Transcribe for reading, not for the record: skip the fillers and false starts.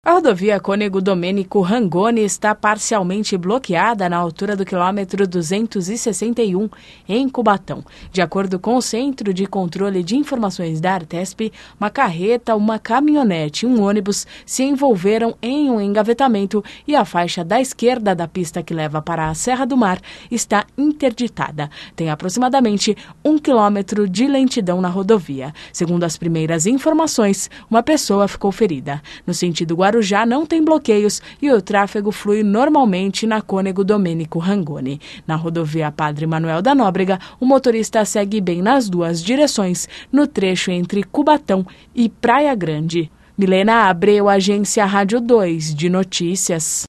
A rodovia Cônego Domênico Rangoni está parcialmente bloqueada na altura do quilômetro 261, em Cubatão. De acordo com o Centro de Controle de Informações da Artesp, uma carreta, uma caminhonete e um ônibus se envolveram em um engavetamento e a faixa da esquerda da pista que leva para a Serra do Mar está interditada. Tem aproximadamente 1 quilômetro de lentidão na rodovia. Segundo as primeiras informações, uma pessoa ficou ferida. No sentido Guarujá não tem bloqueios e o tráfego flui normalmente na Cônego Domênico Rangoni. Na rodovia Padre Manuel da Nóbrega, o motorista segue bem nas duas direções, no trecho entre Cubatão e Praia Grande. Milena Abreu, Agência Rádio 2 de Notícias.